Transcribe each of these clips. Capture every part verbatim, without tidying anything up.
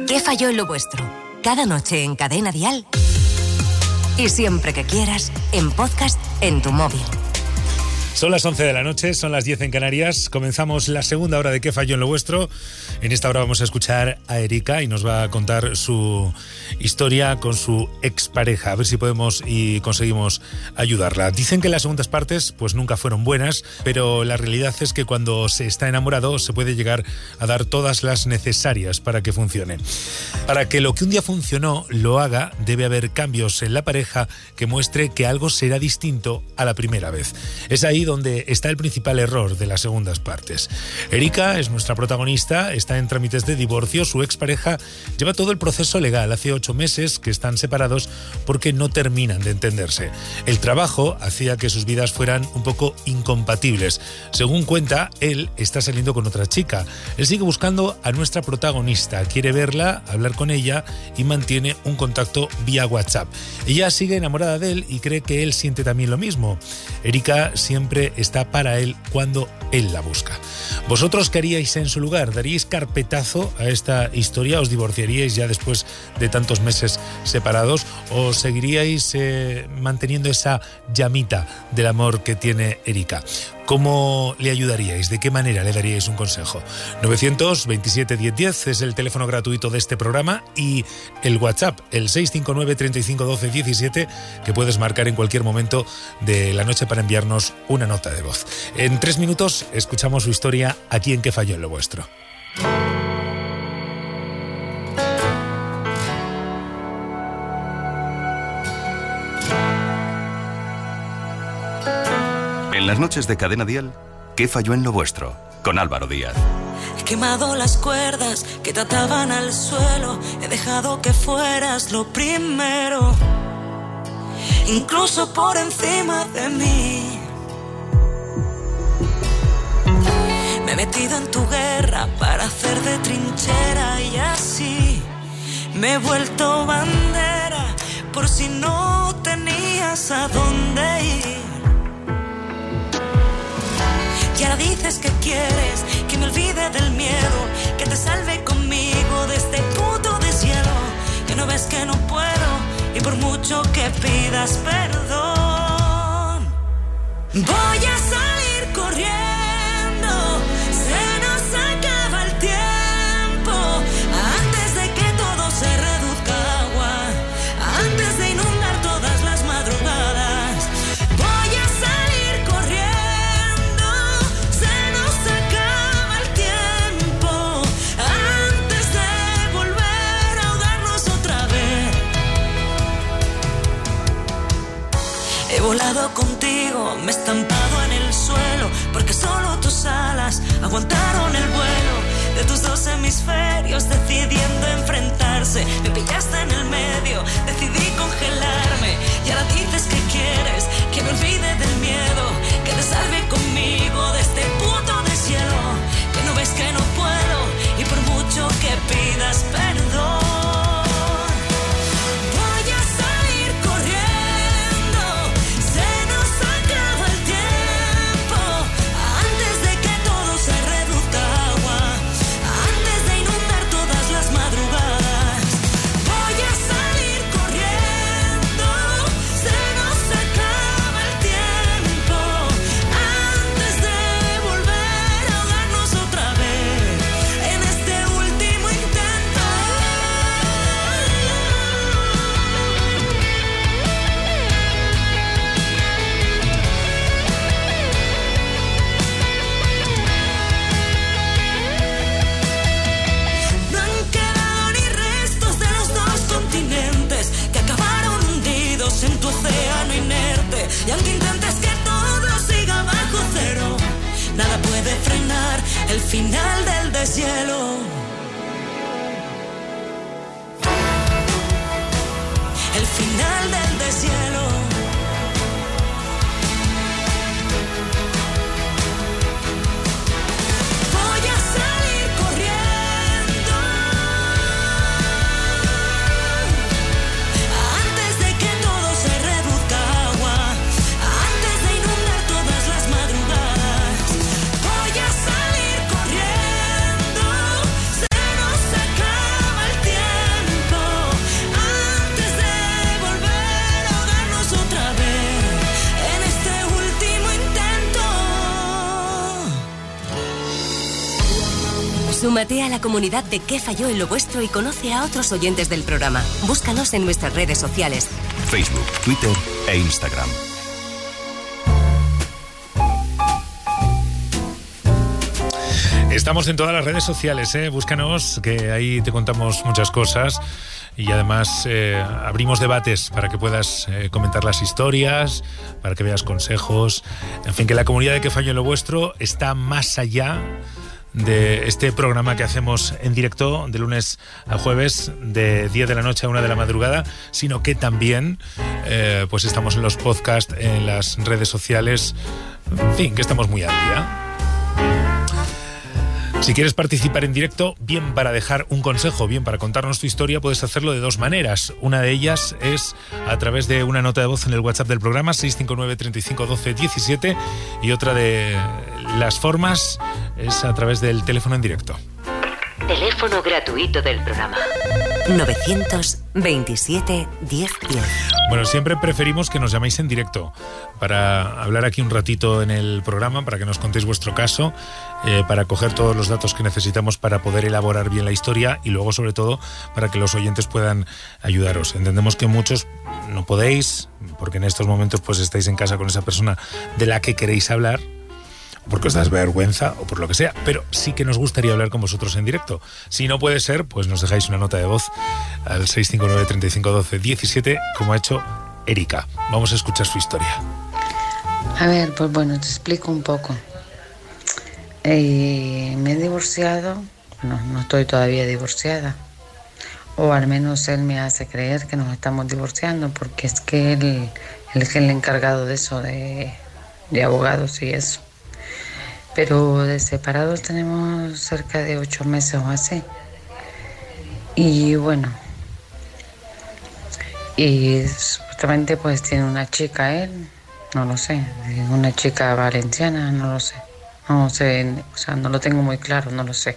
¿Qué falló en lo vuestro? Cada noche en Cadena Dial y siempre que quieras en podcast en tu móvil. Son las once de la noche, son las diez en Canarias. Comenzamos la segunda hora de ¿Qué falló en lo vuestro? En esta hora vamos a escuchar a Erika y nos va a contar su historia con su expareja. A ver si podemos y conseguimos ayudarla. Dicen que las segundas partes pues nunca fueron buenas, pero la realidad es que cuando se está enamorado se puede llegar a dar todas las necesarias para que funcione. Para que lo que un día funcionó lo haga, debe haber cambios en la pareja que muestre que algo será distinto a la primera vez. Es ahí donde está el principal error de las segundas partes. Erika es nuestra protagonista, está en trámites de divorcio, su expareja lleva todo el proceso legal, hace ocho meses que están separados porque no terminan de entenderse. El trabajo hacía que sus vidas fueran un poco incompatibles. Según cuenta, él está saliendo con otra chica. Él sigue buscando a nuestra protagonista, quiere verla, hablar con ella y mantiene un contacto vía WhatsApp. Ella sigue enamorada de él y cree que él siente también lo mismo. Erika siempre está para él cuando él la busca. ¿Vosotros qué haríais en su lugar? ¿Daríais carpetazo a esta historia? ¿Os divorciaríais ya después de tantos meses separados? ¿O seguiríais eh, manteniendo esa llamita del amor que tiene Erika? ¿Cómo le ayudaríais? ¿De qué manera le daríais un consejo? novecientos veintisiete diez diez es el teléfono gratuito de este programa y el WhatsApp, el seis cinco nueve, treinta y cinco, doce, diecisiete, que puedes marcar en cualquier momento de la noche para enviarnos una nota de voz. En tres minutos escuchamos su historia aquí en ¿Qué falló en lo vuestro? En las noches de Cadena Dial, ¿Qué falló en lo vuestro? Con Álvaro Díaz. He quemado las cuerdas que te ataban al suelo. He dejado que fueras lo primero, incluso por encima de mí. Me he metido en tu guerra para hacer de trinchera y así me he vuelto bandera por si no tenías a dónde ir. Y ahora dices que quieres que me olvide del miedo, que te salve conmigo de este puto deshielo. Que no ves que no puedo y por mucho que pidas perdón, voy a salir corriendo. Se nos acaba el tiempo antes de que todo se reduzca a agua, antes de inundar todas las madrugadas. Voy a salir corriendo. Se nos acaba el tiempo antes de volver a ahogarnos otra vez. He volado contigo, me he estampado en el Súmate a la comunidad de ¿Qué falló en lo vuestro? Y conoce a otros oyentes del programa. Búscanos en nuestras redes sociales. Facebook, Twitter e Instagram. Estamos en todas las redes sociales, ¿eh? Búscanos, que ahí te contamos muchas cosas y además eh, abrimos debates para que puedas eh, comentar las historias, para que veas consejos. En fin, que la comunidad de ¿Qué falló en lo vuestro? Está más allá de este programa que hacemos en directo de lunes a jueves de diez de la noche a una de la madrugada, sino que también eh, pues estamos en los podcasts, en las redes sociales, en fin, que estamos muy al día. Si quieres participar en directo, bien para dejar un consejo, bien para contarnos tu historia, puedes hacerlo de dos maneras. Una de ellas es a través de una nota de voz en el WhatsApp del programa seis cinco nueve, treinta y cinco, doce, diecisiete, y otra de las formas es a través del teléfono en directo. Teléfono gratuito del programa novecientos veintisiete, diez diez. Bueno, siempre preferimos que nos llaméis en directo para hablar aquí un ratito en el programa, para que nos contéis vuestro caso, eh, para coger todos los datos que necesitamos para poder elaborar bien la historia y luego, sobre todo, para que los oyentes puedan ayudaros. Entendemos que muchos no podéis, porque en estos momentos pues estáis en casa con esa persona de la que queréis hablar, porque os das vergüenza o por lo que sea, pero sí que nos gustaría hablar con vosotros en directo. Si no puede ser, pues nos dejáis una nota de voz al seis cinco nueve, treinta y cinco, doce, diecisiete, como ha hecho Erika. Vamos a escuchar su historia. A ver, pues bueno, te explico un poco. Eh, me he divorciado, no, no estoy todavía divorciada, o al menos él me hace creer que nos estamos divorciando, porque es que él, él es el encargado de eso, de, de abogados y eso. Pero de separados tenemos cerca de ocho meses o así. Y bueno, y supuestamente pues tiene una chica él, no lo sé, una chica valenciana, no lo sé. No sé, o sea, no lo tengo muy claro, no lo sé.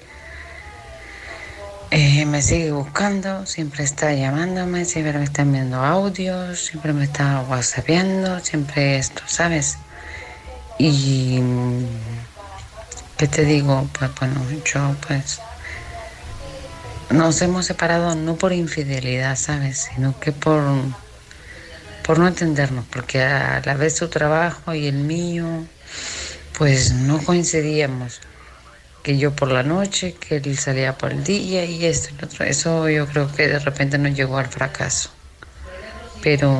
Eh, me sigue buscando, siempre está llamándome, siempre me está enviando audios, siempre me está whatsappeando, siempre esto, ¿sabes? Y... ¿qué te digo? Pues bueno, yo pues nos hemos separado no por infidelidad, ¿sabes? Sino que por, por no entendernos, porque a la vez su trabajo y el mío pues no coincidíamos. Que yo por la noche, que él salía por el día y esto y lo otro. Eso yo creo que de repente nos llegó al fracaso. Pero,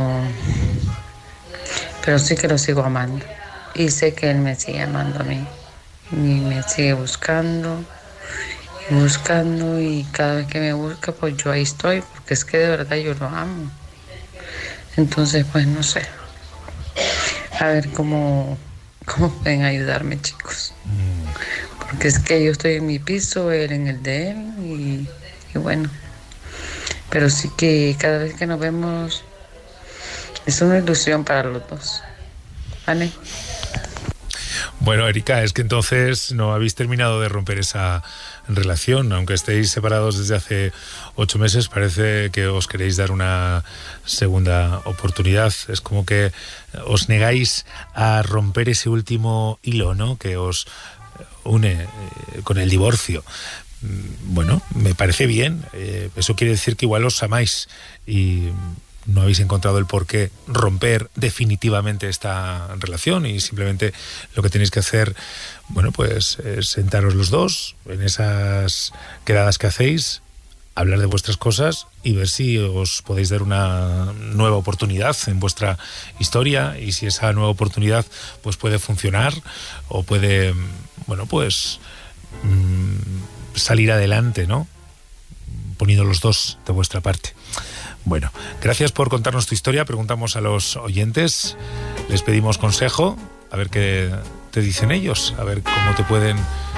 pero sí que lo sigo amando. Y sé que él me sigue amando a mí. Y me sigue buscando y buscando, y cada vez que me busca pues yo ahí estoy, porque es que de verdad yo lo amo. Entonces pues no sé, a ver cómo, cómo pueden ayudarme, chicos, porque es que yo estoy en mi piso, él en el de él, y, y bueno, pero sí que cada vez que nos vemos es una ilusión para los dos, ¿vale? Bueno, Erika, es que entonces no habéis terminado de romper esa relación, aunque estéis separados desde hace ocho meses, parece que os queréis dar una segunda oportunidad. Es como que os negáis a romper ese último hilo, ¿no?, que os une eh, con el divorcio. Bueno, me parece bien. Eh, eso quiere decir que igual os amáis y no habéis encontrado el por qué romper definitivamente esta relación, y simplemente lo que tenéis que hacer, bueno, pues es sentaros los dos en esas quedadas que hacéis, hablar de vuestras cosas y ver si os podéis dar una nueva oportunidad en vuestra historia, y si esa nueva oportunidad pues puede funcionar o puede, bueno, pues mmm, salir adelante, ¿no?, poniendo los dos de vuestra parte. Bueno, gracias por contarnos tu historia. Preguntamos a los oyentes, les pedimos consejo, a ver qué te dicen ellos, a ver cómo te pueden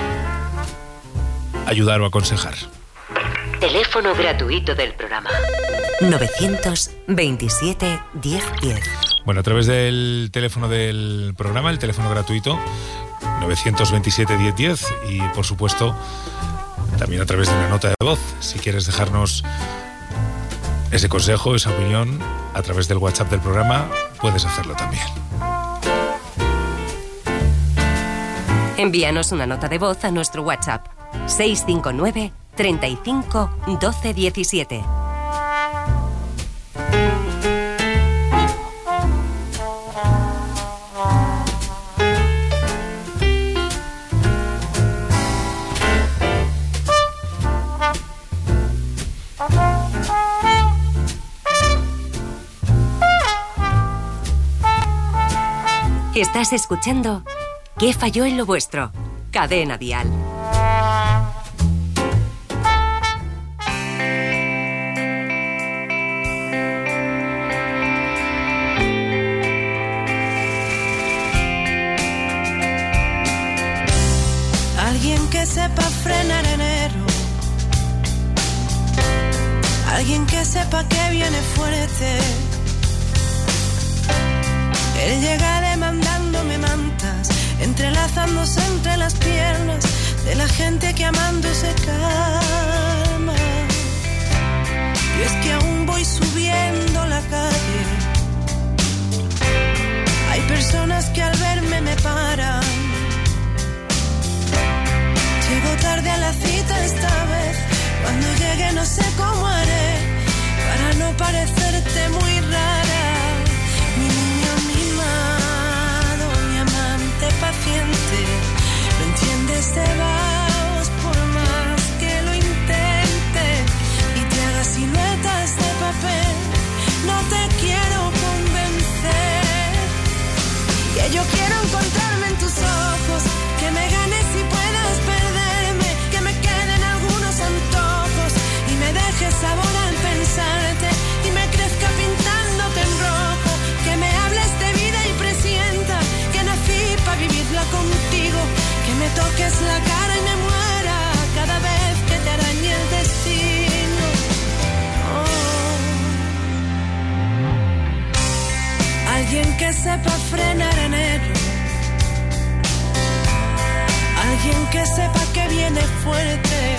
ayudar o aconsejar. Teléfono gratuito del programa novecientos veintisiete, diez diez. Bueno, a través del teléfono del programa, el teléfono gratuito novecientos veintisiete, diez diez, y por supuesto también a través de una nota de voz, si quieres dejarnos ese consejo, esa opinión, a través del WhatsApp del programa, puedes hacerlo también. Envíanos una nota de voz a nuestro WhatsApp seis cinco nueve, treinta y cinco, doce diecisiete. Estás escuchando ¿Qué falló en lo vuestro? Cadena Dial. Alguien que sepa frenar enero, alguien que sepa que viene fuerte. Él llega demandándome mantas, entrelazándose entre las piernas de la gente que amando se calma. Y es que aún voy subiendo la calle, hay personas que al verme me paran. Llego tarde a la cita esta vez, cuando llegue no sé cómo haré para no parecerte muy rara. Mi niño mimado, mi amante paciente, no entiendes de vaos por más que lo intente y te haga siluetas de papel. No te quiero convencer, que yo quiero encontrarme en tus ojos, que me ganes y puedas perderme, que me queden algunos antojos y me dejes sabor al pensarte y me crezca pintándote en rojo, que me hables de vida y presienta que nací para vivirla contigo, que me toques la cara y me muera cada vez que te arañe el destino. Oh. Alguien que sepa frenar enero, alguien que sepa que viene fuerte,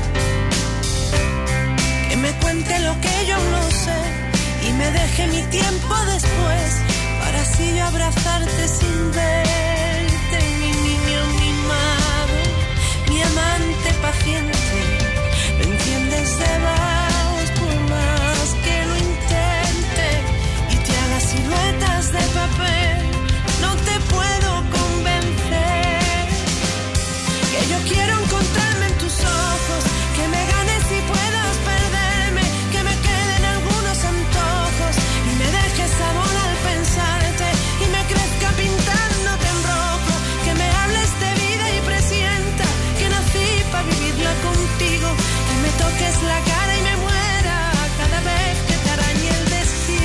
que me cuente lo que yo no sé y me deje mi tiempo después para así yo abrazarte sin verte. Mi niño mimado, mi amante paciente, no entiendes de vaos por más que lo intente y te haga siluetas de papel. No te puedo convencer, que yo quiero encontrarme en tus ojos, que me ganes y puedas perderme, que me queden algunos antojos y me dejes sabor al pensarte y me crezca pintándote en rojo, que me hables de vida y presienta que nací para vivirla contigo, que me toques la cara y me muera cada vez que te arañe el destino.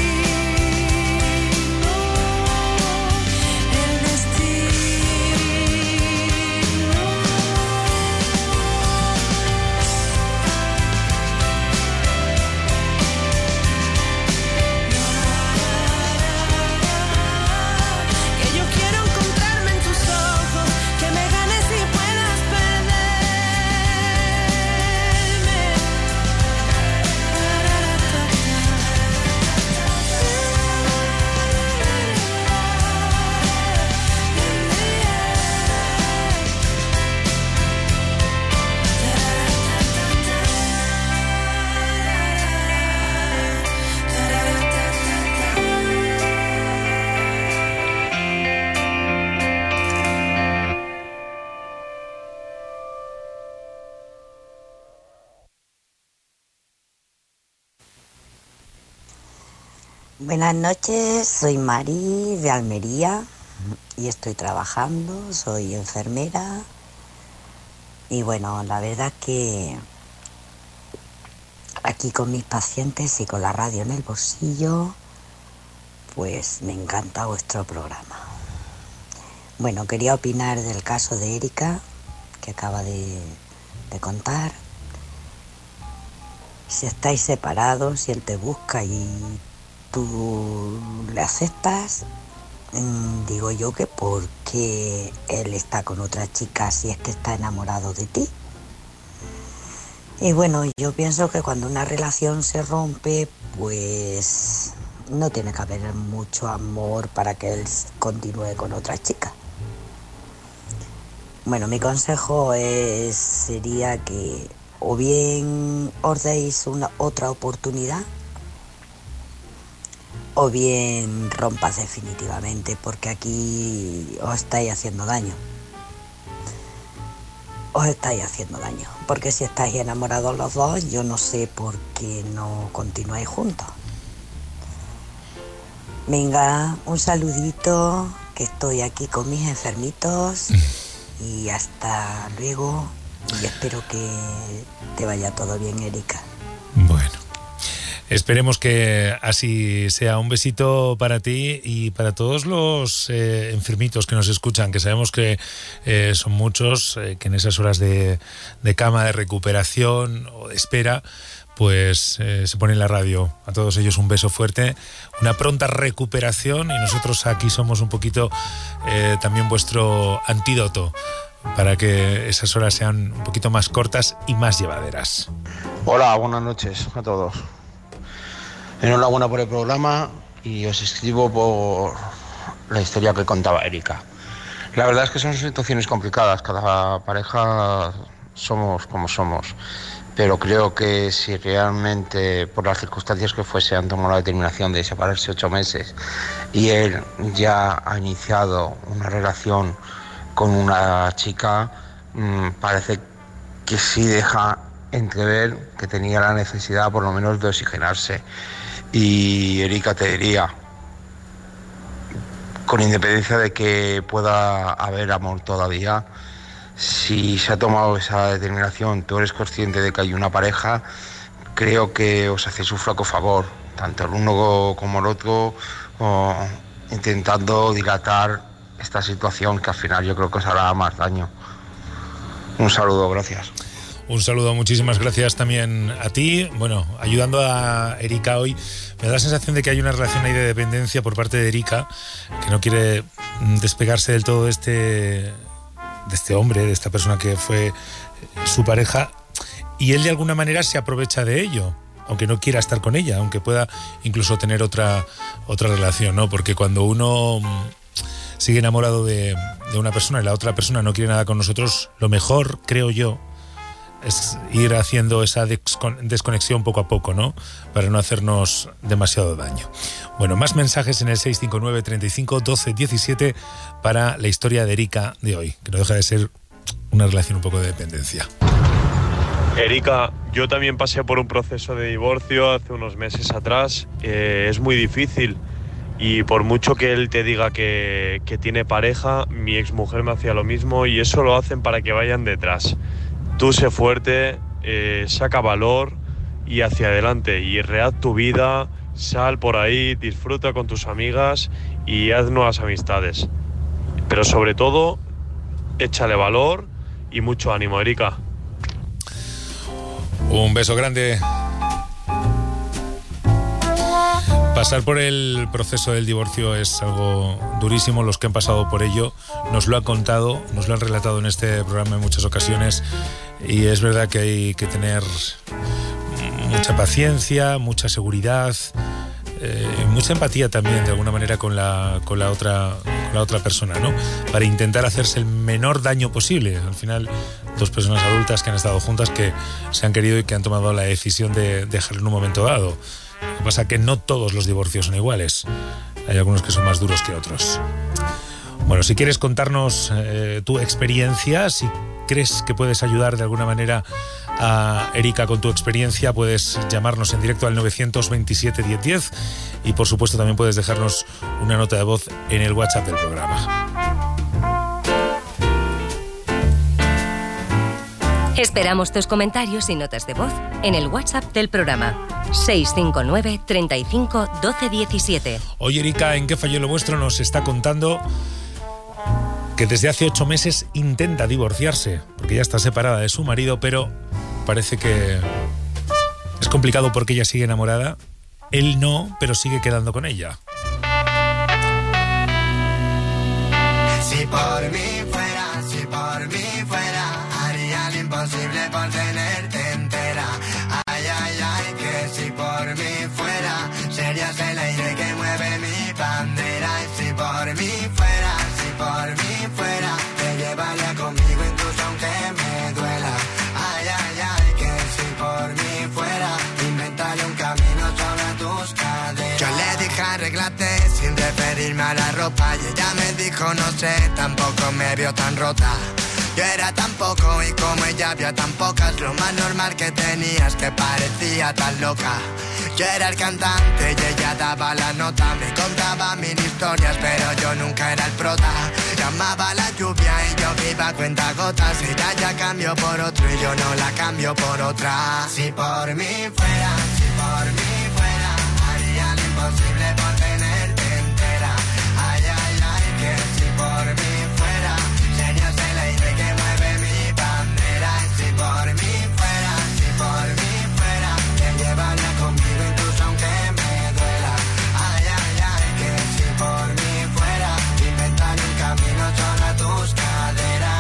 El destino. Que yo quiero encontrarme en tus ojos, que me ganes y puedas perderme. Buenas noches, soy Mari de Almería y estoy trabajando, soy enfermera y bueno, la verdad que aquí con mis pacientes y con la radio en el bolsillo, pues me encanta vuestro programa. Bueno, quería opinar del caso de Erika que acaba de, de contar. Si estáis separados, si él te busca y tú le aceptas, digo yo que porque él está con otra chica si es que está enamorado de ti. Y bueno, yo pienso que cuando una relación se rompe, pues no tiene que haber mucho amor para que él continúe con otra chica. Bueno, mi consejo es, sería que o bien os deis una otra oportunidad o bien rompas definitivamente, porque aquí os estáis haciendo daño. Os estáis haciendo daño, porque si estáis enamorados los dos, yo no sé por qué no continuáis juntos. Venga, un saludito, que estoy aquí con mis enfermitos, y hasta luego, y espero que te vaya todo bien, Erika. Bueno, esperemos que así sea. Un besito para ti y para todos los eh, enfermitos que nos escuchan, que sabemos que eh, son muchos, eh, que en esas horas de, de cama, de recuperación o de espera, pues eh, se pone en la radio. A todos ellos un beso fuerte, una pronta recuperación, y nosotros aquí somos un poquito eh, también vuestro antídoto para que esas horas sean un poquito más cortas y más llevaderas. Hola, buenas noches a todos. Enhorabuena por el programa y os escribo por la historia que contaba Erika. La verdad es que son situaciones complicadas, cada pareja somos como somos, pero creo que si realmente por las circunstancias que fuese han tomado la determinación de separarse ocho meses y él ya ha iniciado una relación con una chica, mmm, parece que sí deja entrever que tenía la necesidad por lo menos de oxigenarse. Y Erika, te diría, con independencia de que pueda haber amor todavía, si se ha tomado esa determinación, tú eres consciente de que hay una pareja, creo que os hacéis un flaco favor, tanto el uno como el otro, o intentando dilatar esta situación que al final yo creo que os hará más daño. Un saludo, gracias. Un saludo, muchísimas gracias también a ti. Bueno, ayudando a Erika hoy, me da la sensación de que hay una relación ahí de dependencia por parte de Erika, que no quiere despegarse del todo de este, de este hombre, de esta persona que fue su pareja, y él de alguna manera se aprovecha de ello, aunque no quiera estar con ella, aunque pueda incluso tener otra, otra relación, ¿no? Porque cuando uno sigue enamorado de, de una persona y la otra persona no quiere nada con nosotros, lo mejor, creo yo, es ir haciendo esa desconexión poco a poco, ¿no? Para no hacernos demasiado daño. Bueno, más mensajes en el seis cinco nueve, treinta y cinco, doce, diecisiete para la historia de Erika de hoy, que no deja de ser una relación un poco de dependencia. Erika, yo también pasé por un proceso de divorcio hace unos meses atrás. Eh, es muy difícil y por mucho que él te diga que, que tiene pareja, mi exmujer me hacía lo mismo y eso lo hacen para que vayan detrás. Tú sé fuerte, eh, saca valor y hacia adelante y rehaz tu vida, sal por ahí, disfruta con tus amigas y haz nuevas amistades. Pero sobre todo, échale valor y mucho ánimo, Erika. Un beso grande. Pasar por el proceso del divorcio es algo durísimo. Los que han pasado por ello nos lo han contado, nos lo han relatado en este programa en muchas ocasiones, y es verdad que hay que tener mucha paciencia, mucha seguridad, eh, mucha empatía también de alguna manera con la, con la otra, con la otra persona, ¿no? Para intentar hacerse el menor daño posible. Al final, dos personas adultas que han estado juntas, que se han querido y que han tomado la decisión de dejarlo en un momento dado. Lo que pasa es que no todos los divorcios son iguales. Hay algunos que son más duros que otros. Bueno, si quieres contarnos eh, tu experiencia, si crees que puedes ayudar de alguna manera a Erika con tu experiencia, puedes llamarnos en directo al nueve dos siete, diez diez y por supuesto también puedes dejarnos una nota de voz en el WhatsApp del programa. Esperamos tus comentarios y notas de voz en el WhatsApp del programa seis cinco nueve, treinta y cinco, doce, diecisiete. Hoy Erika, en ¿Qué falló lo vuestro?, nos está contando que desde hace ocho meses intenta divorciarse, porque ya está separada de su marido, pero parece que es complicado porque ella sigue enamorada. Él no, pero sigue quedando con ella. Si por mí fuera, si por mí fuera, haría lo imposible por tenerte entera. Ay, ay, ay, que si por mí fuera, serías el aire que mueve mi bandera. Y si por mí fuera, si por mí fuera, te llevaría conmigo arréglate sin referirme a la ropa. Y ella me dijo no sé, tampoco me vio tan rota. Yo era tan poco y como ella había tan pocas, lo más normal que tenía es que parecía tan loca. Yo era el cantante y ella daba la nota. Me contaba mil historias pero yo nunca era el prota. Llamaba la lluvia y yo iba a cuentagotas. Ella ya cambió por otro y yo no la cambio por otra. Si por mí fuera, si por mí fuera, haría lo imposible por tenerte entera. Ay, ay, ay, que si por mí fuera, serías el aire que mueve mi bandera. Y si por mí fuera, si por mí fuera, te llevaría conmigo incluso aunque me duela. Ay, ay, ay, que si por mí fuera, inventar un camino solo a tus caderas.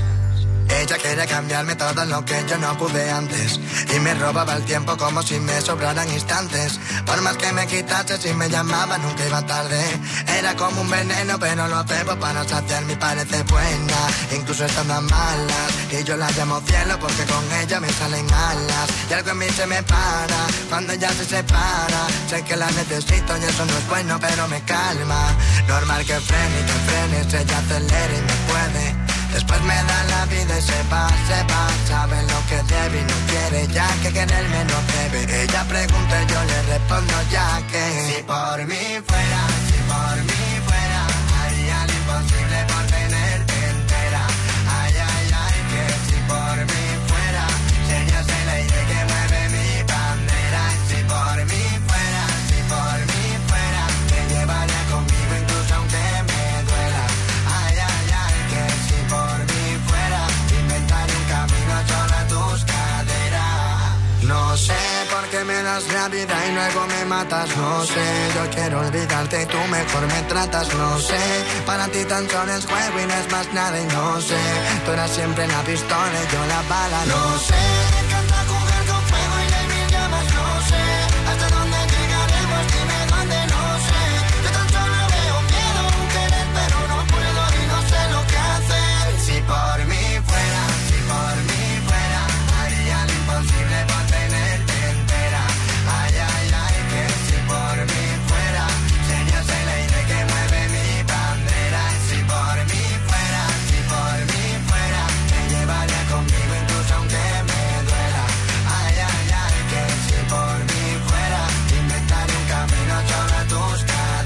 Ella quiere cambiarme todo lo que yo no pude antes y me robaba el tiempo como si me sobraran instantes. Por más que me quitase, si me llamaba nunca iba tarde. Era como un veneno pero lo bebo para saciar mi parece buena, incluso estando a malas. Y yo la llamo cielo porque con ella me salen alas. Y algo en mí se me para cuando ella se separa. Sé que la necesito y eso no es bueno pero me calma. Normal que frene y que frenes, ella acelera y me puede. Después me da la vida y se va, se va. Sabe lo que debe y no quiere ya que quererme no debe. Ella pregunta y yo le respondo ya que si por mí fuera, si por mí fuera, haría lo imposible por tenerte entera. Ay, ay, ay, que si por mí fuera, serías el aire que mueve mi bandera. Y si por mí fuera, si por mí fuera, te llevaría conmigo incluso aunque me duela. Ay, ay, ay, que si por mí fuera, inventar un camino solo a tus caderas. No sé por qué me das la vida y luego me matas, no sé. Yo quiero olvidarte y tú mejor me tratas, no sé. Para ti tan solo es juego y no es más nada y no sé. Tú eras siempre la pistola y yo la bala, no sé. Me encanta jugar con fuego y hay mil llamas, no sé. Hasta dónde llegaremos, dime dónde, no sé. Yo tan solo veo miedo, un querer pero no puedo y no sé lo que hacer. Si por mí fuera, si por mí fuera, haría lo imposible por tenerte entera. Ay, ay, ay, que si por mí fuera, serías el aire que mueve mi bandera. Y si por mí fuera, si por mí fuera, te llevaría conmigo incluso aunque me duela. Ay, ay, ay, que si por mí fuera, inventar un camino solo a tus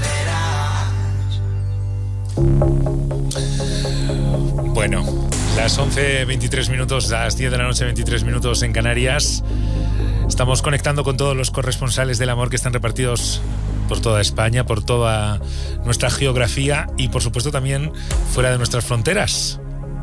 caderas. Bueno, las once veintitrés minutos, las diez de la noche, veintitrés minutos en Canarias. Estamos conectando con todos los corresponsales del amor que están repartidos por toda España, por toda nuestra geografía y por supuesto también fuera de nuestras fronteras.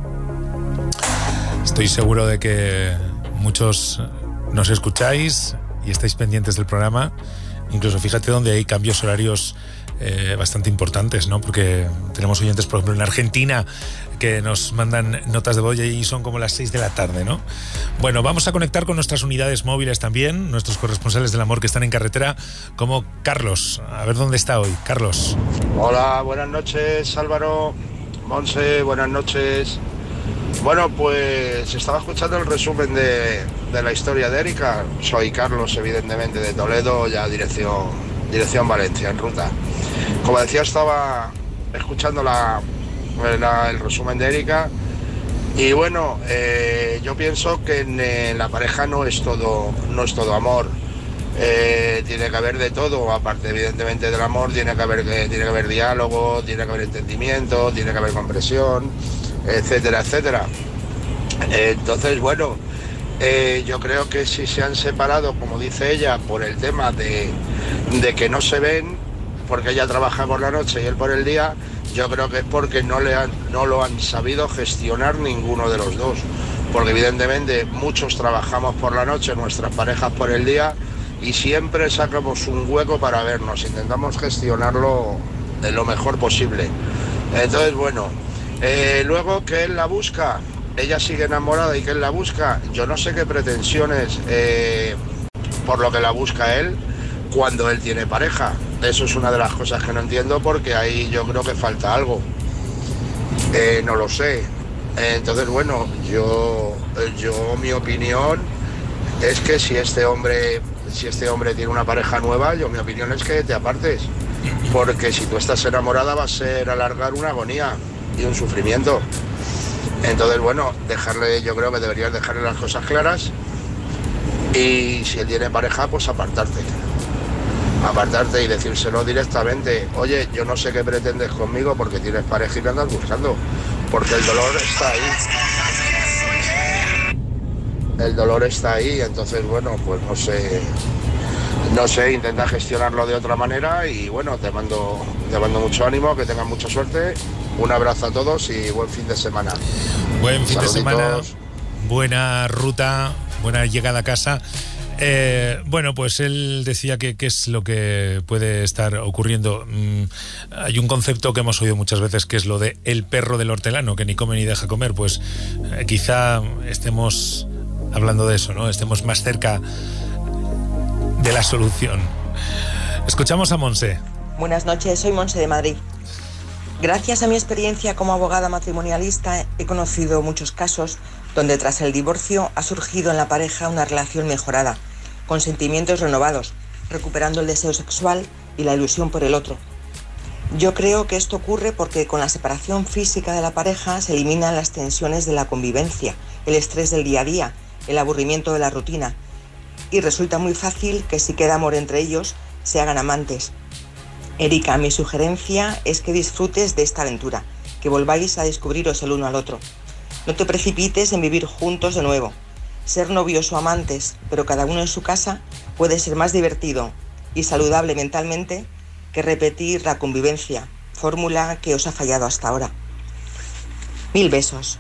Estoy seguro de que muchos nos escucháis y estáis pendientes del programa. Incluso fíjate donde hay cambios horarios eh, bastante importantes, ¿no? Porque tenemos oyentes, por ejemplo, en Argentina que nos mandan notas de voz y son como las seis de la tarde, ¿no? Bueno, vamos a conectar con nuestras unidades móviles también, nuestros corresponsales del amor que están en carretera, como Carlos. A ver dónde está hoy. Carlos. Hola, buenas noches, Álvaro. Monse, buenas noches. Bueno, pues estaba escuchando el resumen de, de la historia de Erika. Soy Carlos, evidentemente, de Toledo, ya dirección, dirección Valencia, en ruta. Como decía, estaba escuchando la, la, el resumen de Erika. Y bueno, eh, yo pienso que en, en la pareja no es todo, no es todo amor. Eh, tiene que haber de todo, aparte evidentemente del amor, tiene que haber, tiene que haber diálogo, tiene que haber entendimiento, tiene que haber comprensión, etcétera, etcétera. Eh, entonces, bueno, eh, yo creo que si se han separado, como dice ella, por el tema de, de que no se ven, porque ella trabaja por la noche y él por el día, yo creo que es porque no, le han, no lo han sabido gestionar ninguno de los dos. Porque evidentemente muchos trabajamos por la noche, nuestras parejas por el día, y siempre sacamos un hueco para vernos, intentamos gestionarlo de lo mejor posible. Entonces, bueno, eh, luego que él la busca, ella sigue enamorada y que él la busca, yo no sé qué pretensiones eh, por lo que la busca él cuando él tiene pareja. Eso es una de las cosas que no entiendo, porque ahí yo creo que falta algo. Eh, no lo sé. Entonces, bueno, yo, yo mi opinión es que si este hombre, si este hombre tiene una pareja nueva, yo mi opinión es que te apartes. porque si tú estás enamorada va a ser alargar una agonía y un sufrimiento. Entonces, bueno, dejarle, yo creo que deberías dejarle las cosas claras, y si él tiene pareja, pues apartarte. Apartarte y decírselo directamente. Oye, yo no sé qué pretendes conmigo porque tienes pareja y me andas buscando, porque el dolor está ahí. El dolor está ahí, entonces, bueno, pues no sé, no sé, intenta gestionarlo de otra manera y, bueno, te mando, te mando mucho ánimo, que tengas mucha suerte. Un abrazo a todos y buen fin de semana. Buen fin Saluditos. de semana, buena ruta, buena llegada a casa. Eh, bueno, pues él decía que qué es lo que puede estar ocurriendo. Mm, hay un concepto que hemos oído muchas veces, que es lo de el perro del hortelano, que ni come ni deja comer. Pues eh, quizá estemos hablando de eso, ¿no? Estemos más cerca de la solución. Escuchamos a Monse. Buenas noches, soy Monse de Madrid. Gracias a mi experiencia como abogada matrimonialista he conocido muchos casos donde tras el divorcio ha surgido en la pareja una relación mejorada, con sentimientos renovados, recuperando el deseo sexual y la ilusión por el otro. Yo creo que esto ocurre porque con la separación física de la pareja se eliminan las tensiones de la convivencia, el estrés del día a día, el aburrimiento de la rutina, y resulta muy fácil que si queda amor entre ellos, se hagan amantes. Erika, mi sugerencia es que disfrutes de esta aventura, que volváis a descubriros el uno al otro. No te precipites en vivir juntos de nuevo. Ser novios o amantes, pero cada uno en su casa, puede ser más divertido y saludable mentalmente que repetir la convivencia, fórmula que os ha fallado hasta ahora. Mil besos.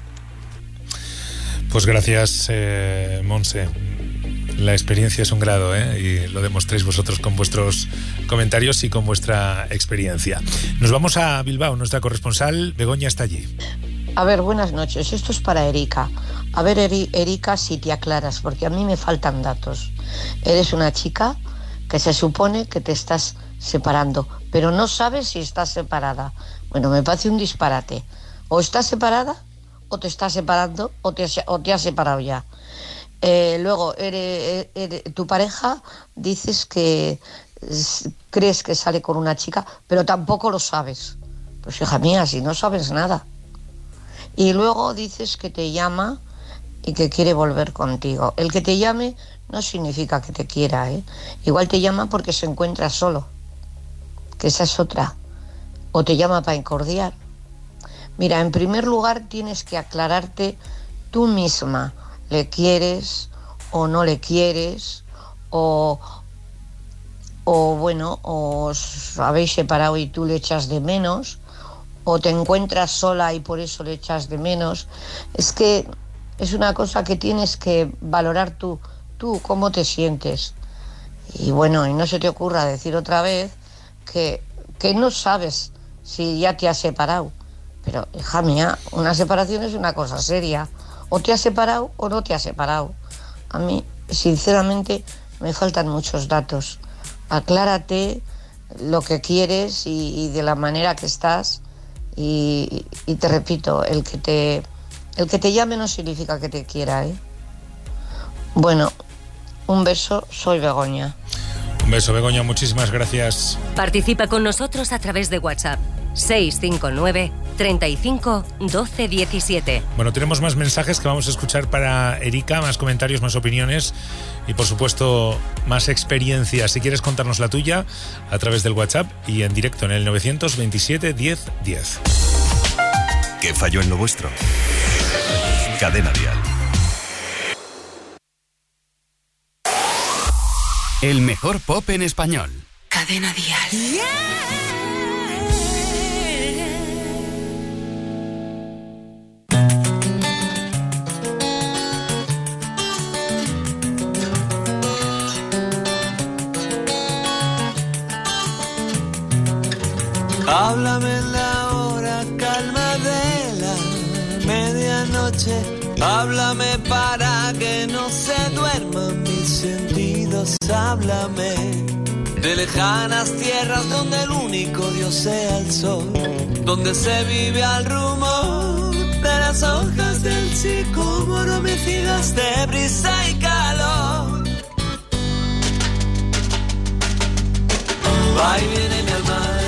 Pues gracias, eh, Monse. La experiencia es un grado, ¿eh? Y lo demostréis vosotros con vuestros comentarios y con vuestra experiencia. Nos vamos a Bilbao, nuestra corresponsal Begoña está allí. A ver, buenas noches. Esto es para Erika. A ver, Eri- Erika, si te aclaras, porque a mí me faltan datos. Eres una chica que se supone que te estás separando, pero no sabes si estás separada. Bueno, me parece un disparate. O estás separada, o te estás separando, o te, o te has separado ya. Eh, luego, eres, eres, tu pareja, dices que crees que sale con una chica, pero tampoco lo sabes. Pues hija mía, si no sabes nada. Y luego dices que te llama y que quiere volver contigo. El que te llame no significa que te quiera, ¿eh? Igual te llama porque se encuentra solo, que esa es otra. O te llama para encordiar. Mira, en primer lugar tienes que aclararte tú misma. ¿Le quieres o no le quieres? O, o bueno, os habéis separado y tú le echas de menos, o te encuentras sola y por eso le echas de menos. Es que es una cosa que tienes que valorar tú, tú cómo te sientes. Y bueno, y no se te ocurra decir otra vez que, que no sabes si ya te has separado. Pero, hija mía, una separación es una cosa seria. O te has separado o no te has separado. A mí, sinceramente, me faltan muchos datos. Aclárate lo que quieres y, y de la manera que estás. Y, y te repito, el que te, el que te llame no significa que te quiera, ¿eh? Bueno, un beso, soy Begoña. Un beso, Begoña, muchísimas gracias. Participa con nosotros a través de WhatsApp. seis cinco nueve, treinta y cinco, doce diecisiete. Bueno, tenemos más mensajes que vamos a escuchar para Erika, más comentarios, más opiniones y, por supuesto, más experiencias. Si quieres contarnos la tuya, a través del WhatsApp y en directo en el novecientos veintisiete diez diez. ¿Qué falló en lo vuestro? Cadena Dial. El mejor pop en español. Cadena Dial. Yeah. Háblame en la hora calma de la medianoche. Háblame para que no se duerman mis sentidos. Háblame de lejanas tierras donde el único Dios sea el sol, donde se vive al rumor de las hojas del sicómoro mecidas de brisa y calor. Va y viene mi alma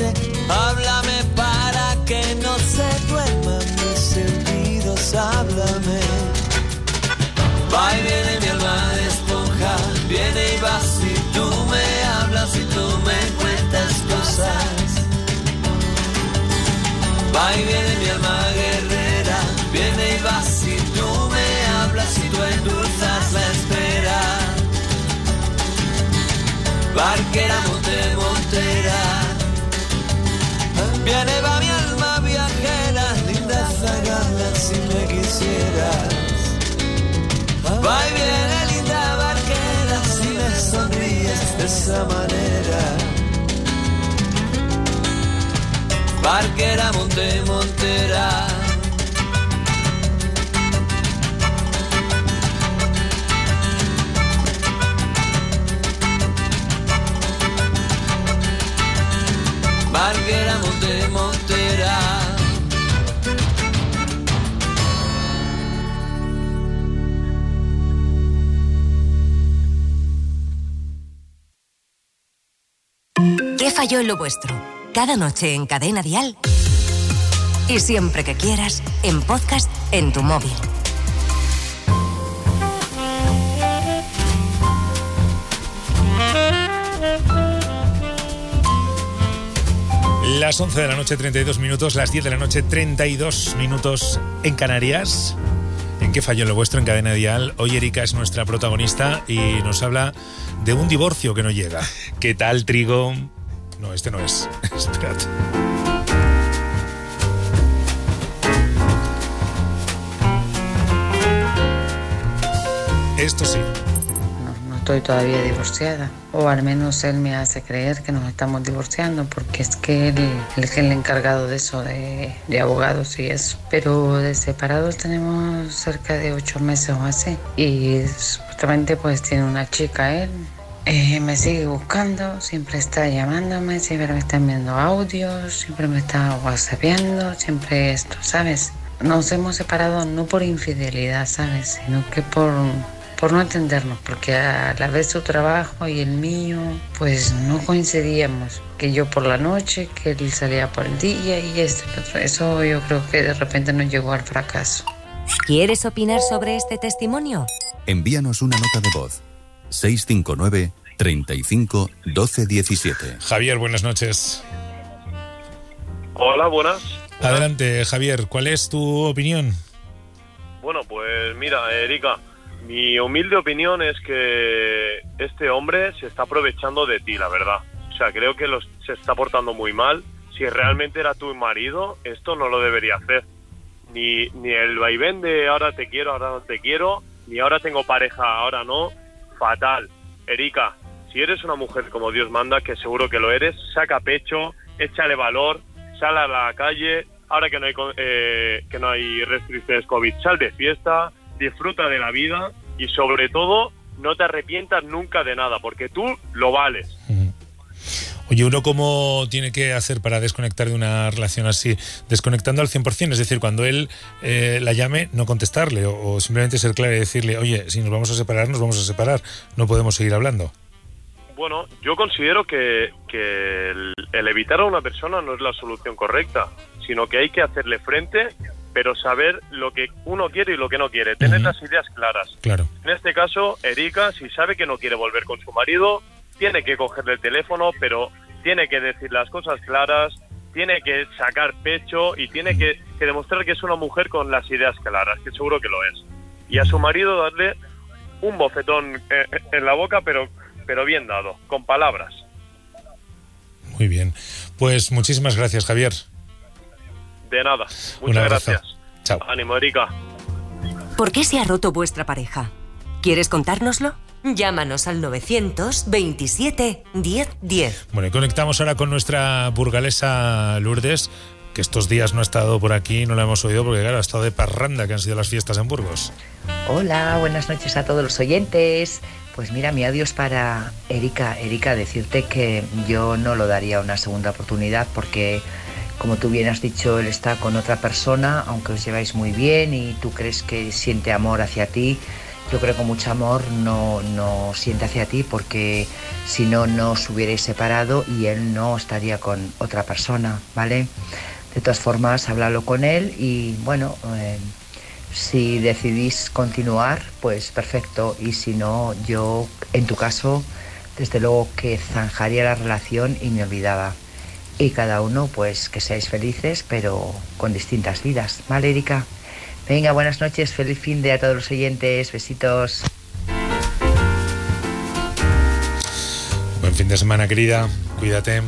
noche, háblame para que no se duerman mis sentidos, háblame. Va y viene mi alma de esponja, viene y va si tú me hablas, si tú me cuentas cosas. Va y viene mi alma guerrera, viene y va si tú me hablas, si tú endulzas la espera. Barquera, monte, montera, viene va mi alma viajera, linda zagala si me quisieras. Va y viene linda barquera, si me sonríes de esa manera. Barquera, monte, montera. Barquera, monte, montera. ¿Qué falló en lo vuestro? Cada noche en Cadena Dial. Y siempre que quieras, en podcast en tu móvil. Las once de la noche, treinta y dos minutos, las diez de la noche, treinta y dos minutos en Canarias. ¿En qué falló en lo vuestro en Cadena Dial? Hoy Erika es nuestra protagonista y nos habla de un divorcio que no llega. ¿Qué tal, Trigo? No, este no es. Espérate. Esto sí. No, no estoy todavía divorciada. O al menos él me hace creer que nos estamos divorciando, porque es que él, él es el encargado de eso, de, de abogados y eso. Pero de separados tenemos cerca de ocho meses o así. Y supuestamente pues tiene una chica él. Eh, me sigue buscando, siempre está llamándome, siempre me está enviando audios, siempre me está whatsappeando, siempre esto, ¿sabes? Nos hemos separado no por infidelidad, ¿sabes? Sino que por, por no entendernos, porque a la vez su trabajo y el mío, pues no coincidíamos. Que yo por la noche, que él salía por el día y esto y otro. Eso yo creo que de repente nos llegó al fracaso. ¿Quieres opinar sobre este testimonio? Envíanos una nota de voz. seis cinco nueve, treinta y cinco, doce diecisiete. Javier, buenas noches. Hola, buenas. Adelante, Javier, ¿cuál es tu opinión? Bueno, pues mira, Erika, mi humilde opinión es que este hombre se está aprovechando de ti, la verdad. O sea, creo que los, se está portando muy mal. Si realmente era tu marido, esto no lo debería hacer. Ni, ni el vaivén de ahora te quiero, ahora no te quiero, ni ahora tengo pareja, ahora no. Fatal. Erika, si eres una mujer como Dios manda, que seguro que lo eres, saca pecho, échale valor, sal a la calle, ahora que no hay eh, que no hay restricciones COVID, sal de fiesta, disfruta de la vida y sobre todo no te arrepientas nunca de nada, porque tú lo vales. Oye, ¿uno cómo tiene que hacer para desconectar de una relación así? Desconectando al cien por ciento, es decir, cuando él eh, la llame, no contestarle o, o simplemente ser claro y decirle, oye, si nos vamos a separar, nos vamos a separar, no podemos seguir hablando. Bueno, yo considero que, que el, el evitar a una persona no es la solución correcta, sino que hay que hacerle frente, pero saber lo que uno quiere y lo que no quiere, tener uh-huh. las ideas claras. Claro. En este caso, Erika, si sabe que no quiere volver con su marido, tiene que cogerle el teléfono, pero tiene que decir las cosas claras, tiene que sacar pecho y tiene que, que demostrar que es una mujer con las ideas claras, que seguro que lo es. Y a su marido darle un bofetón en la boca, pero, pero bien dado, con palabras. Muy bien. Pues muchísimas gracias, Javier. De nada. Muchas gracias. Chao. Ánimo, Erika. ¿Por qué se ha roto vuestra pareja? ¿Quieres contárnoslo? Llámanos al novecientos veintisiete diez diez. Bueno, y conectamos ahora con nuestra burgalesa Lourdes, que estos días no ha estado por aquí, no la hemos oído porque claro, ha estado de parranda, que han sido las fiestas en Burgos. Hola, buenas noches a todos los oyentes. Pues mira, mi audio es para Erika. Erika, decirte que yo no lo daría una segunda oportunidad porque, como tú bien has dicho, él está con otra persona, aunque os lleváis muy bien y tú crees que siente amor hacia ti. yo creo que con mucho amor no, no siente hacia ti, porque si no, no os hubierais separado y él no estaría con otra persona, ¿vale? De todas formas, háblalo con él y bueno, eh, si decidís continuar, pues perfecto, y si no, yo en tu caso, desde luego que zanjaría la relación y me olvidaba. Y cada uno, pues que seáis felices, pero con distintas vidas, ¿vale, Erika? Venga, buenas noches, feliz fin de a todos los oyentes, besitos. Buen fin de semana, querida, cuídate.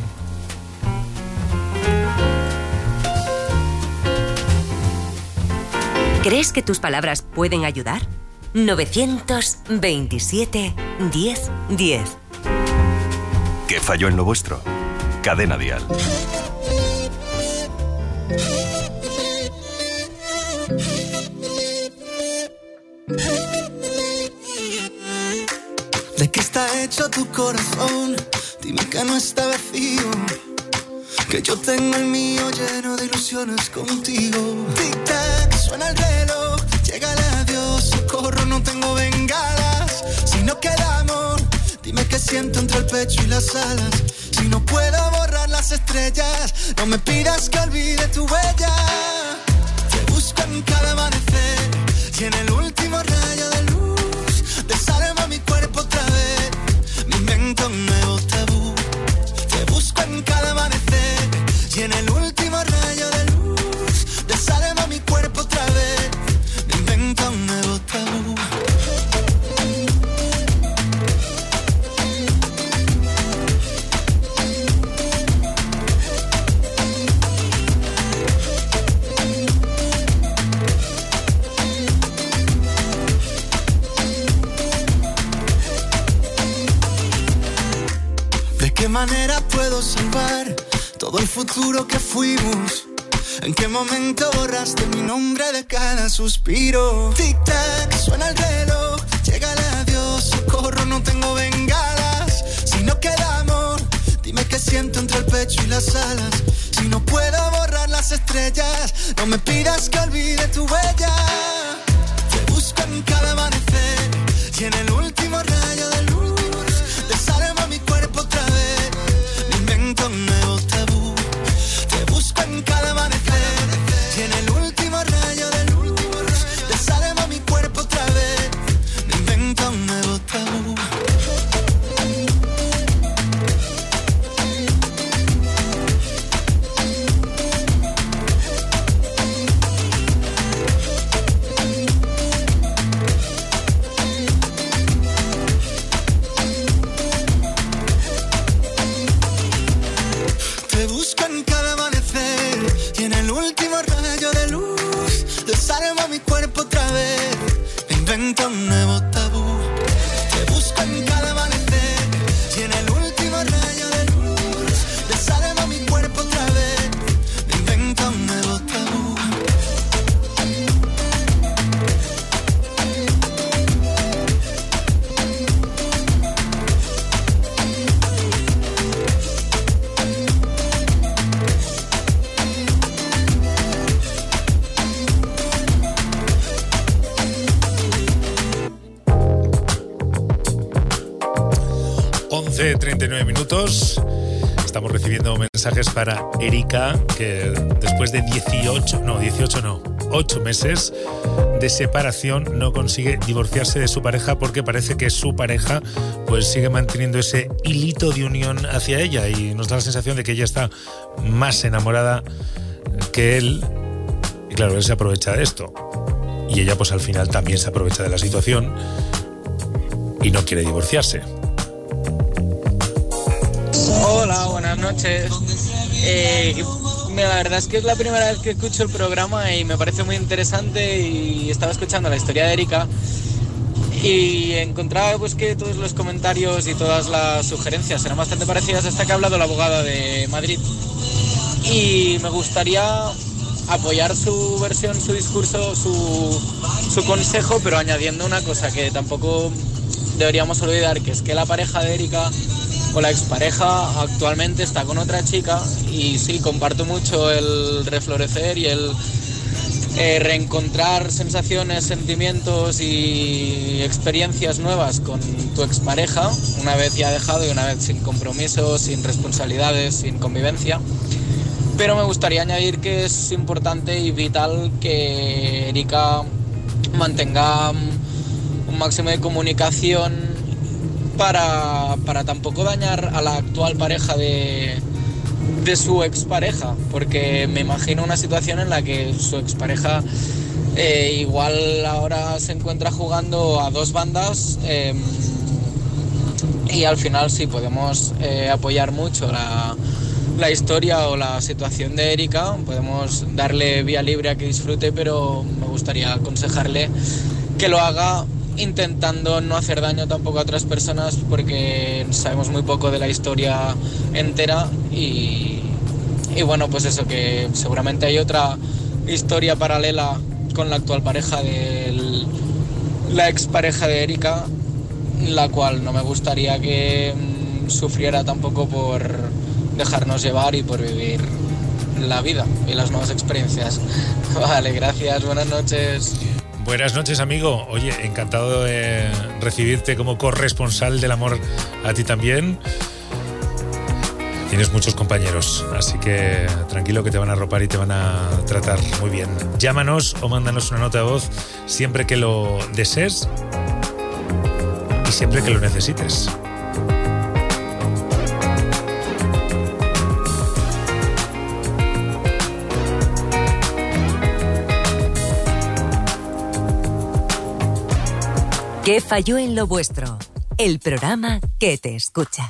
¿Crees que tus palabras pueden ayudar? novecientos veintisiete diez diez. ¿Qué falló en lo vuestro? Cadena Dial. ¿De qué está hecho tu corazón? Dime que no está vacío, que yo tengo el mío lleno de ilusiones contigo. Tic-tac, suena el reloj, llega el adiós, socorro, no tengo bengalas. Si no queda amor, dime qué siento entre el pecho y las alas. Si no puedo borrar las estrellas, no me pidas que olvide tu huella. Te busco en cada amanecer y en el último rayo de luz desarma mi cuerpo otra vez, me invento un nuevo tabú. Te busco en cada amanecer y en el último rayo de luz desarma mi cuerpo otra vez, me invento un nuevo tabú. ¿De qué manera puedo salvar todo el futuro que fuimos? ¿En qué momento borraste mi nombre de cada suspiro? Tic-tac, suena el reloj, llega el adiós, socorro, no tengo bengalas. Si no queda amor, dime qué siento entre el pecho y las alas. Si no puedo borrar las estrellas, no me pidas que olvide tu huella. Te busco en cada amanecer y en el último rayo de luz desarma mi cuerpo otra vez, me invento un nuevo tabú. Te busco en cada amanecer y en el último rayo de luz desarma mi cuerpo otra vez, me invento un nuevo tabú. Te busco en cada amanecer y en el último rayo de luz desarma mi cuerpo otra vez, me invento un nuevo tabú. Te busco en cada amanecer y en el último rayo de luz desarma mi cuerpo otra vez, me invento un nuevo tabú. once treinta y nueve minutos. Estamos recibiendo mensajes para Erika, que después de dieciocho, no, dieciocho no, ocho meses de separación no consigue divorciarse de su pareja porque parece que su pareja pues sigue manteniendo ese hilito de unión hacia ella y nos da la sensación de que ella está más enamorada que él y claro, él se aprovecha de esto y ella pues al final también se aprovecha de la situación y no quiere divorciarse. Hola, buenas noches. Eh, la verdad es que es la primera vez que escucho el programa y me parece muy interesante y estaba escuchando la historia de Erika y encontraba pues que todos los comentarios y todas las sugerencias eran bastante parecidas hasta que ha hablado la abogada de Madrid y me gustaría apoyar su versión, su discurso, su, su consejo, pero añadiendo una cosa que tampoco deberíamos olvidar, que es que la pareja de Erika o la expareja actualmente está con otra chica y sí, comparto mucho el reflorecer y el eh, reencontrar sensaciones, sentimientos y experiencias nuevas con tu expareja, una vez ya dejado y una vez sin compromisos, sin responsabilidades, sin convivencia. Pero me gustaría añadir que es importante y vital que Erika mantenga un máximo de comunicación para, para tampoco dañar a la actual pareja de, de su expareja, porque me imagino una situación en la que su expareja eh, igual ahora se encuentra jugando a dos bandas eh, y al final sí podemos eh, apoyar mucho la, la historia o la situación de Erika, podemos darle vía libre a que disfrute, pero me gustaría aconsejarle que lo haga intentando no hacer daño tampoco a otras personas, porque sabemos muy poco de la historia entera y, y bueno, pues eso, que seguramente hay otra historia paralela con la actual pareja de la expareja de Erika, la cual no me gustaría que mm, sufriera tampoco por dejarnos llevar y por vivir la vida y las nuevas experiencias. Vale, gracias, buenas noches. Buenas noches, amigo. Oye, encantado de recibirte como corresponsal del amor a ti también. Tienes muchos compañeros, así que tranquilo que te van a arropar y te van a tratar muy bien. Llámanos o mándanos una nota de voz siempre que lo desees y siempre que lo necesites. ¿Qué falló en lo vuestro? El programa que te escucha.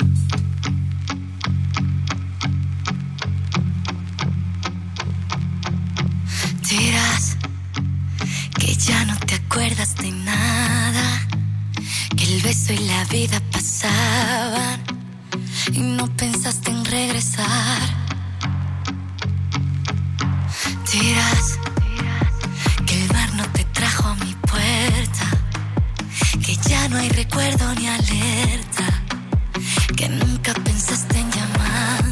Dirás que ya no te acuerdas de nada, que el beso y la vida pasaban y no pensaste en regresar. Dirás que el mar no te trajo a mi puerta, que ya no hay recuerdo ni alerta, que nunca pensaste en llamar.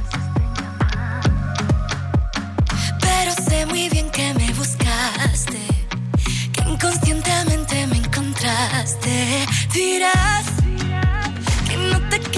Pero sé muy bien que me buscaste, que inconscientemente me encontraste. Dirás que no te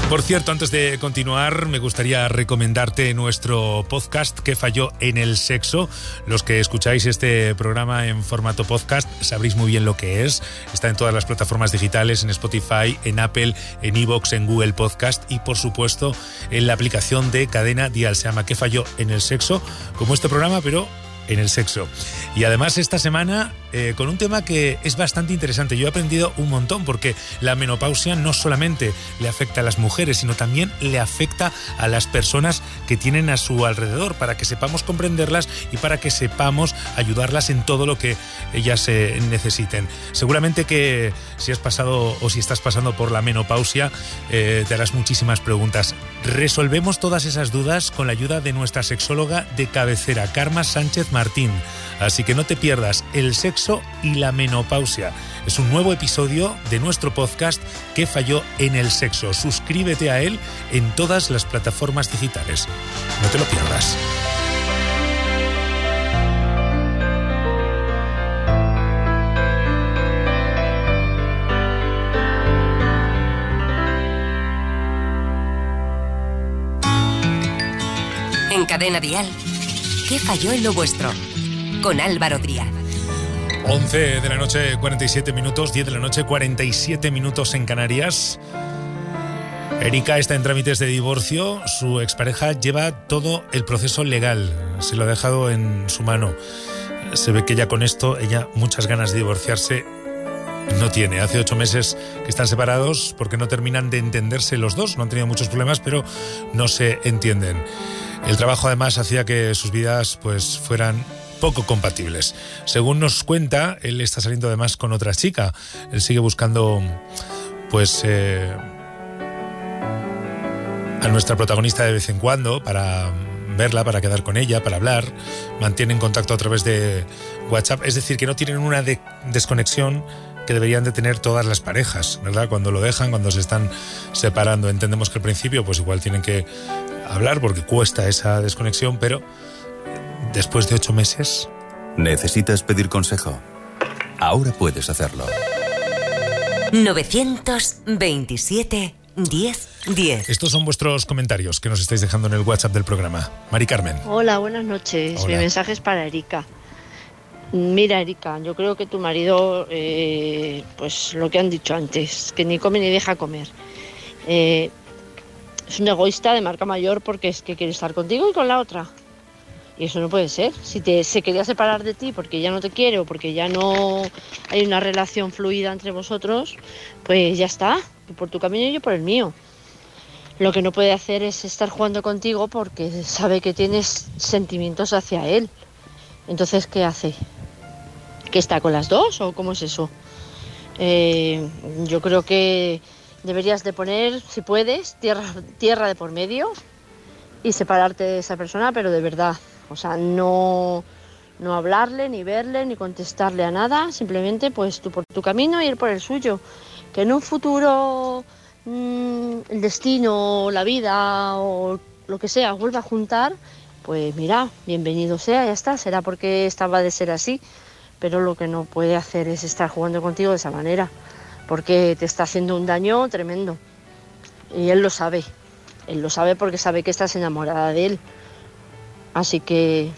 Por cierto, antes de continuar, me gustaría recomendarte nuestro podcast ¿Qué falló en el sexo? Los que escucháis este programa en formato podcast sabréis muy bien lo que es. Está en todas las plataformas digitales, en Spotify, en Apple, en iVoox, en Google Podcast y, por supuesto, en la aplicación de Cadena Dial. Se llama ¿Qué falló en el sexo? Como este programa, pero en el sexo. Y además esta semana eh, con un tema que es bastante interesante. Yo he aprendido un montón porque la menopausia no solamente le afecta a las mujeres, sino también le afecta a las personas que tienen a su alrededor, para que sepamos comprenderlas y para que sepamos ayudarlas en todo lo que ellas eh, necesiten. Seguramente que si has pasado o si estás pasando por la menopausia eh, te harás muchísimas preguntas. Resolvemos todas esas dudas con la ayuda de nuestra sexóloga de cabecera, Carma Sánchez Martín. Así que no te pierdas el sexo y la menopausia. Es un nuevo episodio de nuestro podcast ¿Qué falló en el sexo? Suscríbete a él en todas las plataformas digitales. No te lo pierdas. En Cadena Dial, ¿qué falló en lo vuestro? Con Álvaro Díaz. once de la noche, cuarenta y siete minutos, diez de la noche, cuarenta y siete minutos en Canarias. Erika está en trámites de divorcio. Su expareja lleva todo el proceso legal. Se lo ha dejado en su mano. Se ve que ya con esto, ella muchas ganas de divorciarse no tiene. Hace ocho meses que están separados porque no terminan de entenderse los dos. No han tenido muchos problemas, pero no se entienden. El trabajo además hacía que sus vidas pues fueran poco compatibles. Según nos cuenta, él está saliendo además con otra chica. Él sigue buscando pues eh, a nuestra protagonista de vez en cuando para verla, para quedar con ella, para hablar. Mantienen contacto a través de WhatsApp. Es decir, que no tienen una de- desconexión que deberían de tener todas las parejas, ¿verdad? Cuando lo dejan, cuando se están separando. Entendemos que al principio pues igual tienen que hablar porque cuesta esa desconexión, pero después de ocho meses... ¿Necesitas pedir consejo? Ahora puedes hacerlo. novecientos veintisiete, diez, diez. Estos son vuestros comentarios que nos estáis dejando en el WhatsApp del programa. Mari Carmen. Hola, buenas noches. Hola. Mi mensaje es para Erika. Mira, Erika, yo creo que tu marido, eh, pues lo que han dicho antes, que ni come ni deja comer. Eh, es un egoísta de marca mayor porque es que quiere estar contigo y con la otra. Y eso no puede ser. Si te, se quería separar de ti porque ya no te quiere o porque ya no hay una relación fluida entre vosotros, pues ya está. Tú por tu camino y yo por el mío. Lo que no puede hacer es estar jugando contigo porque sabe que tienes sentimientos hacia él. Entonces, ¿qué hace? ¿Que está con las dos o cómo es eso? Eh, yo creo que deberías de poner, si puedes, tierra, tierra de por medio y separarte de esa persona, pero de verdad. O sea, no, no hablarle, ni verle, ni contestarle a nada. Simplemente, pues tú por tu camino y él por el suyo. Que en un futuro mmm, el destino, la vida o lo que sea vuelva a juntar, pues mira, bienvenido sea, ya está. Será porque estaba de ser así. Pero lo que no puede hacer es estar jugando contigo de esa manera. Porque te está haciendo un daño tremendo. Y él lo sabe. Él lo sabe porque sabe que estás enamorada de él. Así que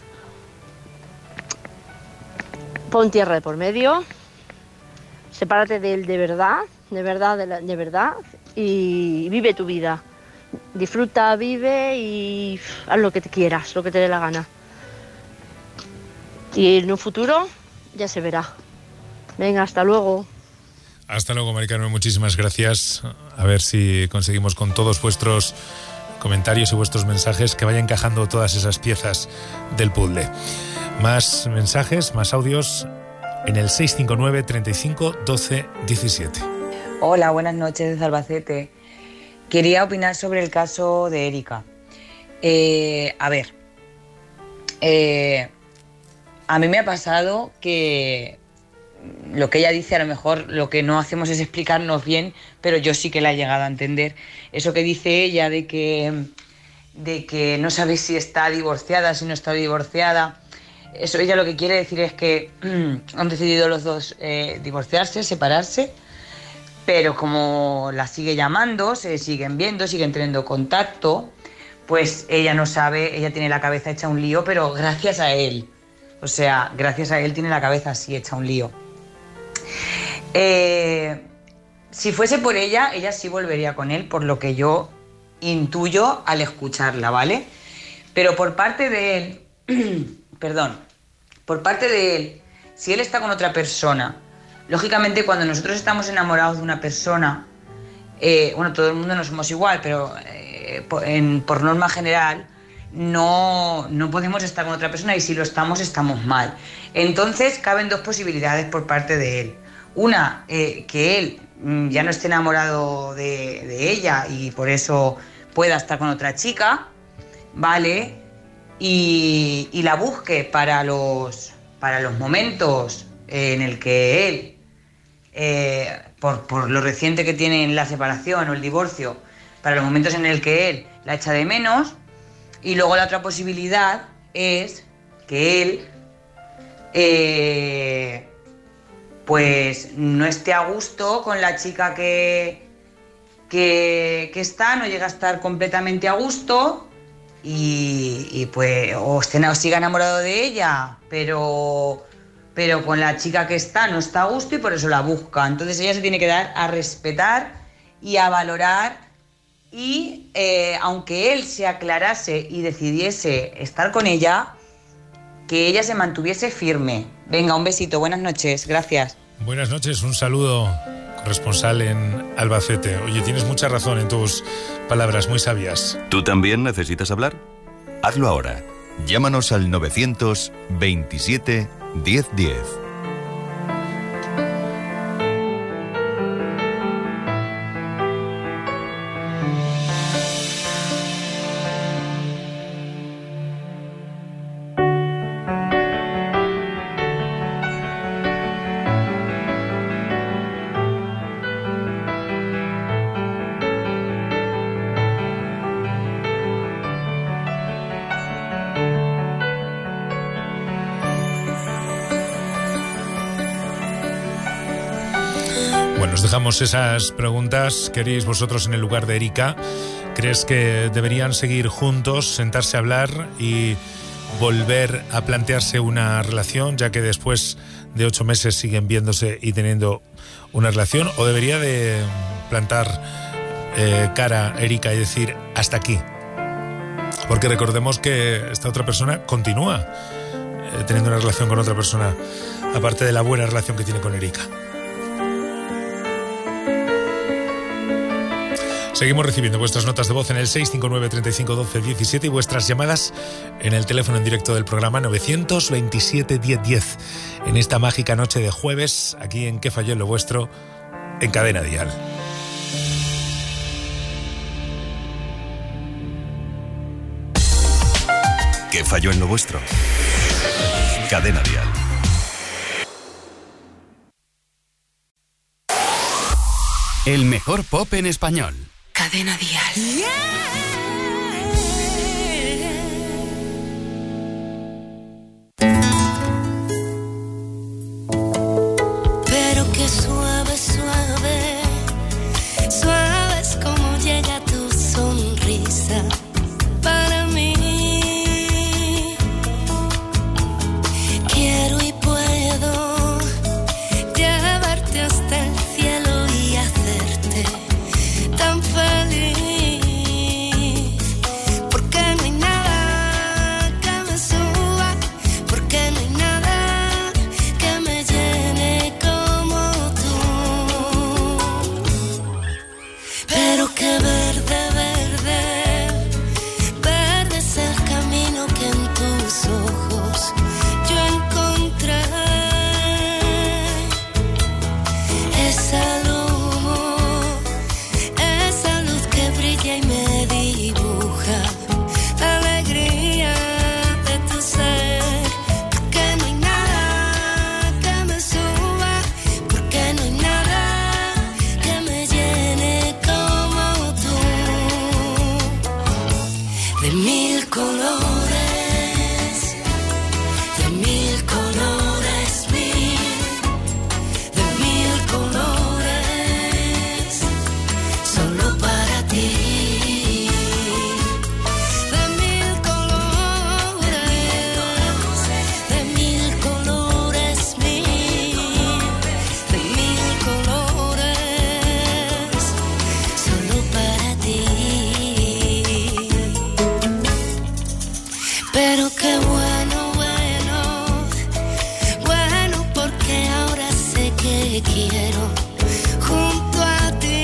pon tierra de por medio, sepárate de él de verdad, de verdad, de, la, de verdad, y vive tu vida. Disfruta, vive y haz lo que te quieras, lo que te dé la gana. Y en un futuro ya se verá. Venga, hasta luego. Hasta luego, Mari Carmen, muchísimas gracias. A ver si conseguimos con todos vuestros comentarios y vuestros mensajes que vayan encajando todas esas piezas del puzzle. Más mensajes, más audios en el seis cinco nueve, treinta y cinco, doce, diecisiete. Hola, buenas noches desde Albacete. Quería opinar sobre el caso de Erika. Eh, a ver, eh, a mí me ha pasado que lo que ella dice, a lo mejor lo que no hacemos es explicarnos bien, pero yo sí que la he llegado a entender. Eso que dice ella de que, de que no sabe si está divorciada, si no está divorciada, eso ella lo que quiere decir es que han decidido los dos eh, divorciarse, separarse, pero como la sigue llamando, se siguen viendo, siguen teniendo contacto, pues ella no sabe, ella tiene la cabeza hecha un lío, pero gracias a él. O sea, gracias a él tiene la cabeza así hecha un lío. Eh, si fuese por ella, ella sí volvería con él, por lo que yo intuyo al escucharla, ¿vale? Pero por parte de él, perdón, por parte de él, si él está con otra persona, lógicamente cuando nosotros estamos enamorados de una persona, eh, bueno, todo el mundo no somos igual, pero eh, por, en, por norma general, no, no podemos estar con otra persona y si lo estamos, estamos mal. Entonces caben dos posibilidades por parte de él. Una, eh, que él mm, ya no esté enamorado de, de ella y por eso pueda estar con otra chica, ¿vale? Y, y la busque para los, para los momentos en el que él, eh, por, por lo reciente que tiene la separación o el divorcio, para los momentos en el que él la echa de menos. Y luego la otra posibilidad es que él eh, pues no esté a gusto con la chica que, que, que está, no llega a estar completamente a gusto y, y pues o, esté, o siga enamorado de ella, pero, pero con la chica que está no está a gusto y por eso la busca. Entonces ella se tiene que dar a respetar y a valorar. Y eh, aunque él se aclarase y decidiese estar con ella, que ella se mantuviese firme. Venga, un besito, buenas noches, gracias. Buenas noches, un saludo, corresponsal en Albacete. Oye, tienes mucha razón en tus palabras, muy sabias. ¿Tú también necesitas hablar? Hazlo ahora. Llámanos al novecientos veintisiete diez diez. Dejamos esas preguntas. ¿Queréis vosotros en el lugar de Erika? ¿Crees que deberían seguir juntos, sentarse a hablar y volver a plantearse una relación, ya que después de ocho meses siguen viéndose y teniendo una relación? ¿O debería de plantar eh, cara a Erika y decir hasta aquí? Porque recordemos que esta otra persona continúa eh, teniendo una relación con otra persona, aparte de la buena relación que tiene con Erika. Seguimos recibiendo vuestras notas de voz en el seis cinco nueve, treinta y cinco, doce, diecisiete y vuestras llamadas en el teléfono en directo del programa novecientos veintisiete diez diez. En esta mágica noche de jueves, aquí en ¿Qué falló en lo vuestro? En Cadena Dial. ¿Qué falló en lo vuestro? Cadena Dial. El mejor pop en español. Cadena Dial. Yeah. Pero que suave, suave, suave es como llega tu sonrisa para mí. Quiero y puedo llevarte hasta el cielo y hacerte tan feliz, porque no hay nada que me suba, porque no hay nada que me llene como tú. te quiero junto a ti.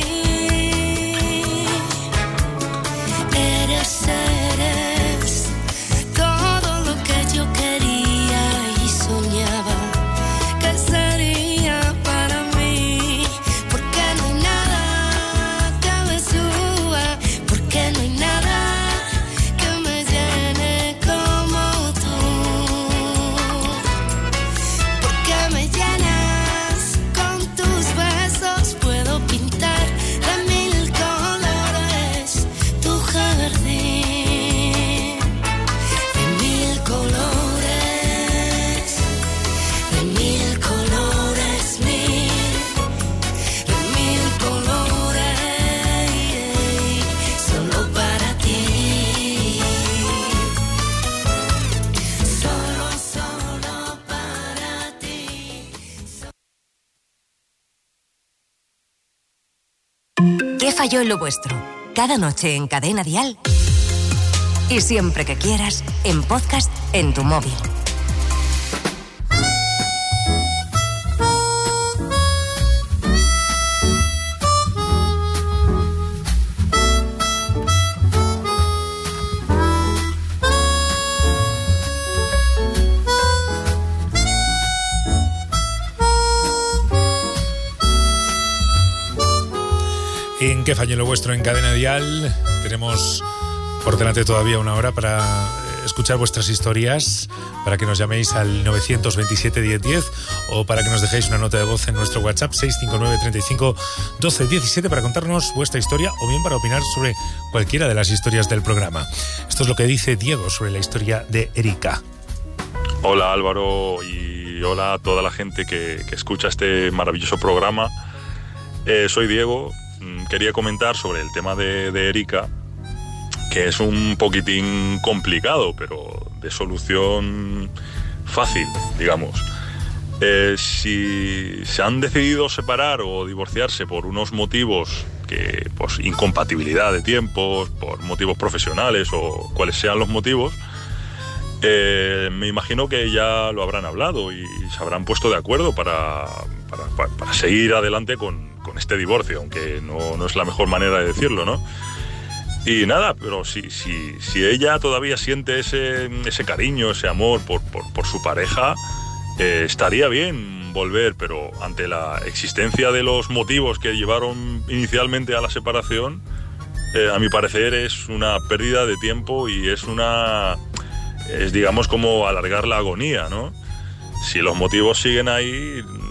Eres, eres todo lo que yo quería y soñaba que sería para mí. Porque no hay nada que me suba, porque no hay nada que me llene como tú. Porque me llenas con tus besos, puedo pintar de mil colores tu jardín. De mil colores, de mil colores, mil, de mil colores, solo para ti. Solo, solo para ti. ¿Qué falló en lo vuestro? Cada noche en Cadena Dial. Y siempre que quieras, en podcast en tu móvil. En ¿Qué falló en lo vuestro? En Cadena Dial tenemos por delante todavía una hora para escuchar vuestras historias, para que nos llaméis al nueve dos siete, diez diez o para que nos dejéis una nota de voz en nuestro WhatsApp seis cinco nueve, treinta y cinco, doce diecisiete para contarnos vuestra historia o bien para opinar sobre cualquiera de las historias del programa. Esto es lo que dice Diego sobre la historia de Erika. Hola Álvaro y hola a toda la gente que, que escucha este maravilloso programa. Eh, soy Diego. Quería comentar sobre el tema de, de Erika, que es un poquitín complicado, pero de solución fácil, digamos. Eh, si se han decidido separar o divorciarse por unos motivos, que, pues, incompatibilidad de tiempos, por motivos profesionales o cuales sean los motivos, eh, me imagino que ya lo habrán hablado y se habrán puesto de acuerdo para, para, para seguir adelante con, con este divorcio, aunque no, no es la mejor manera de decirlo, ¿no? Y nada, pero si, si, si ella todavía siente ese, ese cariño, ese amor por, por, por su pareja, eh, estaría bien volver, pero ante la existencia de los motivos que llevaron inicialmente a la separación, eh, a mi parecer es una pérdida de tiempo y es una... es digamos como alargar la agonía, ¿no? Si los motivos siguen ahí,